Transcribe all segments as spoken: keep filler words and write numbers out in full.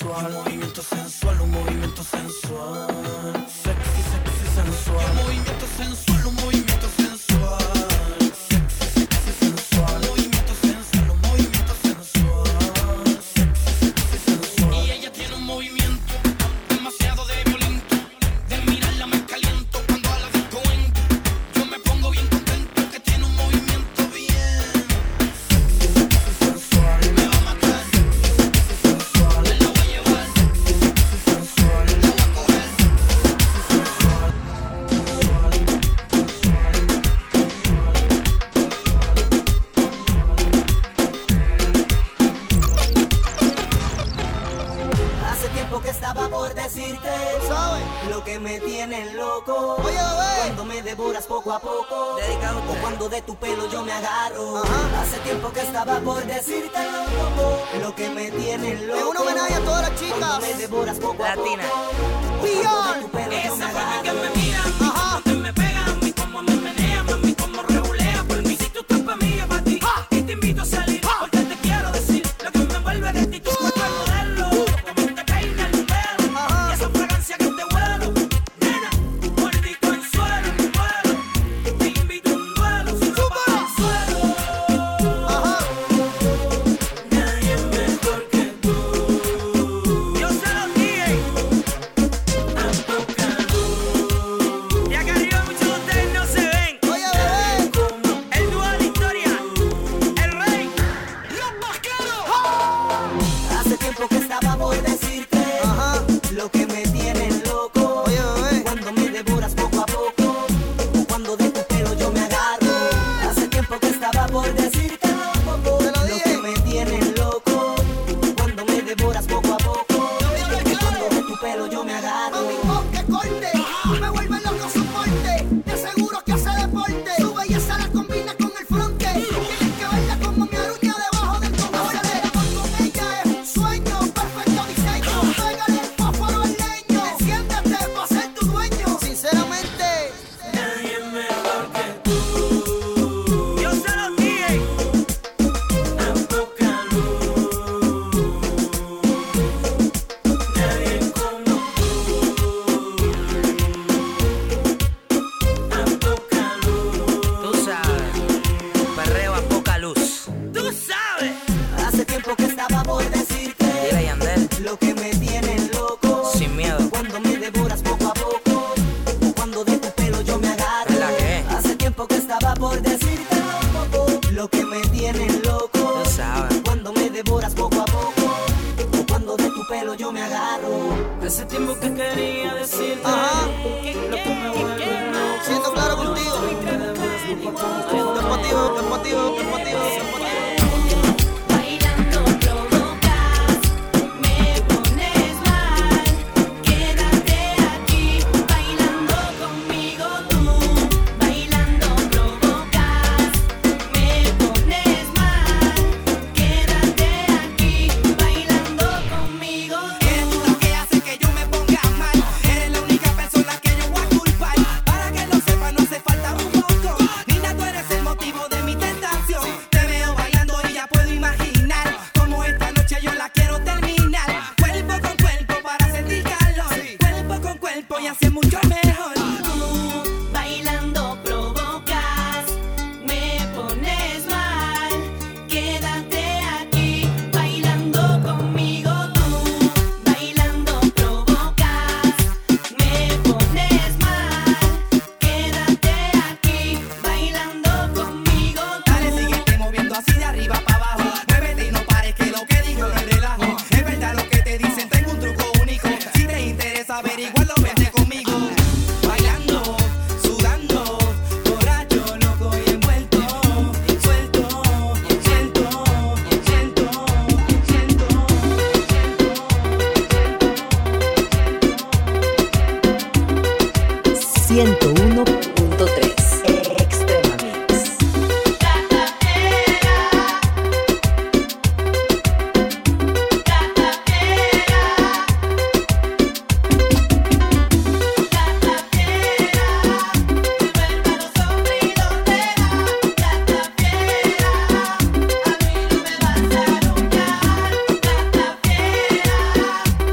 sensual. Un movimiento sensual, un movimiento sensual. Sexy, sexy, sensual. Un movimiento sensual, un movimiento sensual. Sexy, sexy, sensual. Un movimiento sensual, un movimiento sensual. Sexy, sexy, sensual. Y ella tiene un movimiento demasiado de violento. De mirarla me caliento cuando a la disco entro. Yo me pongo bien contento que tiene un movimiento bien. Sexy, sexy, sensual. Me va a matar. Sexy, sexy, sensual. Me la voy a llevar. Sexy, sexy, sensual. La voy a coger. Sexy, sensual. Hace tiempo que estaba por decirte, ¿sabes? Lo que me tiene loco. Oye, bebé. Cuando me devoras poco a poco. Dedicado. O cuando de tu pelo yo me agarro. Ajá. Hace tiempo que estaba por decirte loco. Lo que me tiene loco. Es un homenaje a todas las Cuando chicas me devoras poco Latina. a poco. O cuando de tu pelo yo me Esa forma que agarro. me mira, Ajá. que me pega a mí, como me menea, mami, como regulea por mí. Si tú estás pa' mí, yo pa' ti. Y te invito a salir, porque te quiero decir lo que me envuelve de ti. Tu cuerpo es modelo, como te peina el pelo. Ajá. Y esa fragancia que te huelo. Nena, mordito en suelo, en vuelo. Te invito a un duelo, sin ropa en el suelo. Ajá. Nadie es mejor que tú. Yo se lo dije. Y acá arriba muchos de ustedes no se ven. Oye, bebé. El dúo de la historia, el rey, los vaqueros. Hace tiempo que estaba por decirte Ajá. lo que me tiene loco. Oye, bebé. Cuando me devoras poco a poco. O cuando de tu pelo yo me agarro. Hace tiempo que estaba por decirte loco. Te lo Lo dije. que me tiene loco. Cuando me devoras poco a poco. Y cuando de tu pelo yo me agarro. Mami, vos que corte, me vuelve loco su porte. Te aseguro que hace deporte. Su belleza la combina con el fronte. Tienes que verla como mi aruña debajo del cogote. El amor con ella es un sueño, perfecto diseño. Pégale el fósforo al leño. Enciéndete pa' ser tu dueño. Sinceramente, Nadie es mejor que tú. Yo se lo dije. A poca luz. Nadie como tú. A poca luz. Tú sabes, perreo a poca luz. Tú sabes. Hace tiempo que estaba por decirte Dile Yandel, lo que me tiene loco. sin miedo. Cuando me devoras poco a poco. O cuando de tu pelo yo me agarro. ¿La qué? Hace tiempo que estaba por decirte loco. Lo que me tiene loco. Tú sabes. Cuando me devoras poco a poco. O cuando de tu pelo yo me agarro. Hace tiempo que quería decirte Ajá. lo que me vuelve loco. siento claro contigo. Despativo, despativo, despativo, despativo. Bailando provocas, me pones mal. Quédate aquí, bailando conmigo tú. Bailando provocas, me pones mal. Quédate aquí, bailando conmigo tú. Eres tú la que hace que yo me ponga mal. Eres la única persona que yo voy a culpar. Para que lo sepa, no hace falta un poco. Niña, tú eres el motivo de mi tentación. Te veo bailando y ya puedo imaginar cómo esta noche yo la quiero terminar. Cuerpo con cuerpo para sentir calor. Cuerpo con cuerpo y hacer mucho mejor. Tú bailando provocas, me pones mal. Quédate aquí, bailando conmigo tú. Bailando provocas, me pones mal. Quédate aquí, bailando conmigo tú. Dale, síguete moviendo así de arriba para abajo. Muévete y no pares, que lo que digo no es relajo. Es verdad lo que te dicen, tengo un truco único. Si te interesa averiguarlo, vete conmigo. Bailando, sudando, borracho, loco y envuelto. Suelto, siento, siento, siento, ciento uno punto tres Extrema Mix. Gata fiera, a mí no me vas a arrullar. Gata fiera,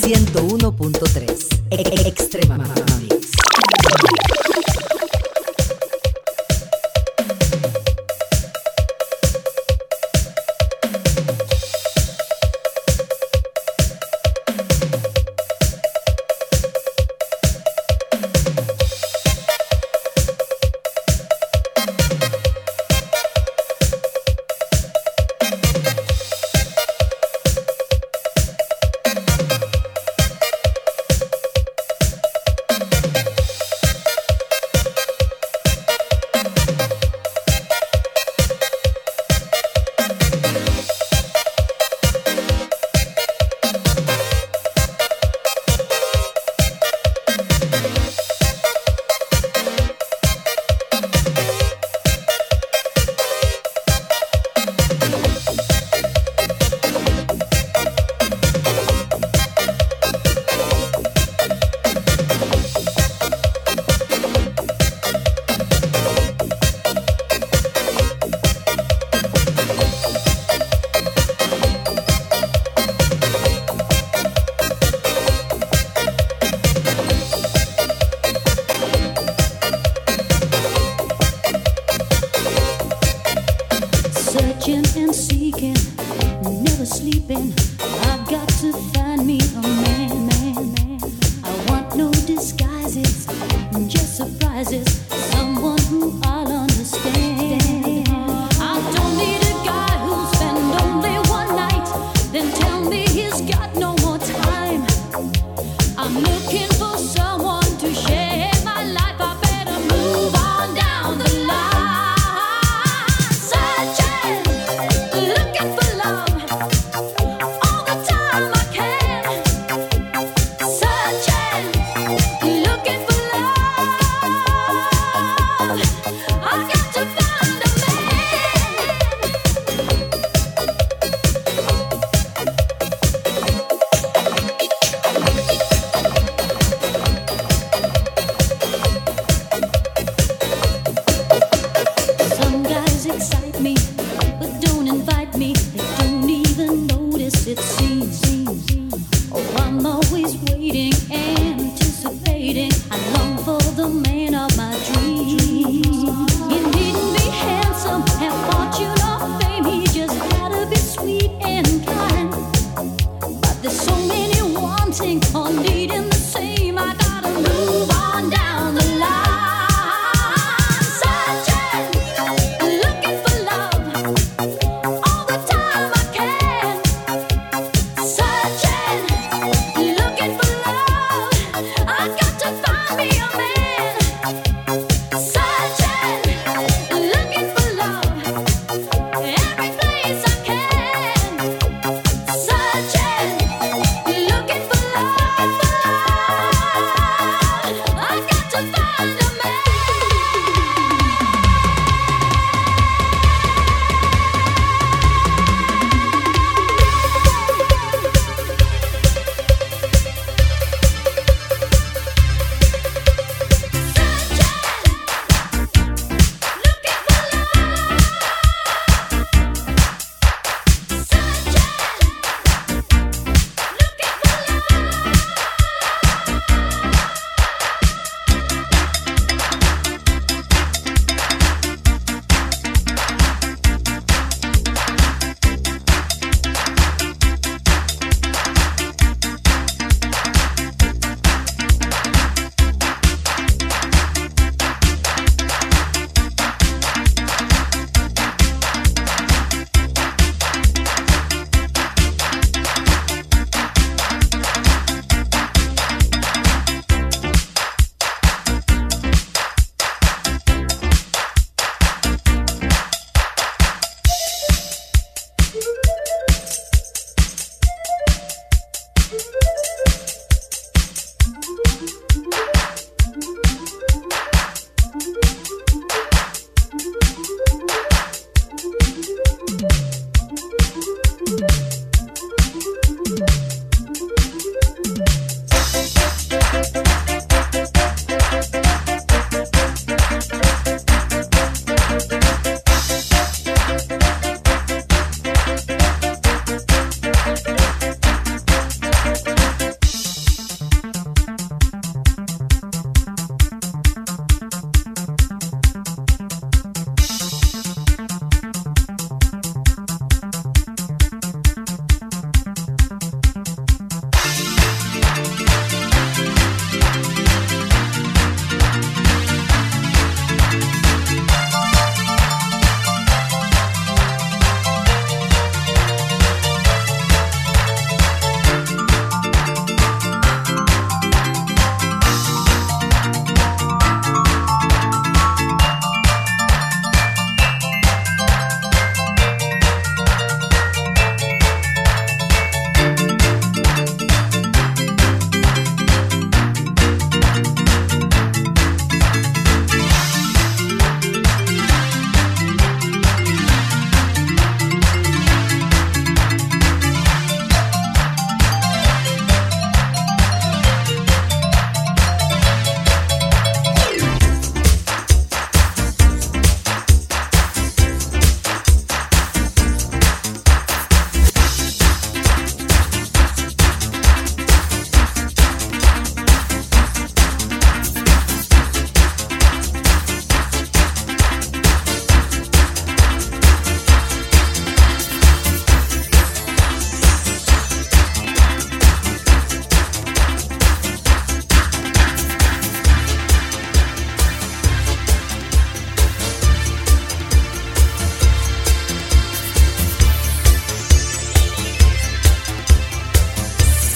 ciento uno punto tres. Extrema Mix.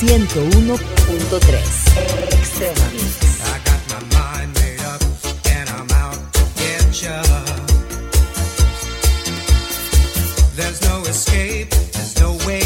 ciento uno punto tres. Extrema Mix. I got my mind made up and I'm out to get ya. There's no escape, there's no way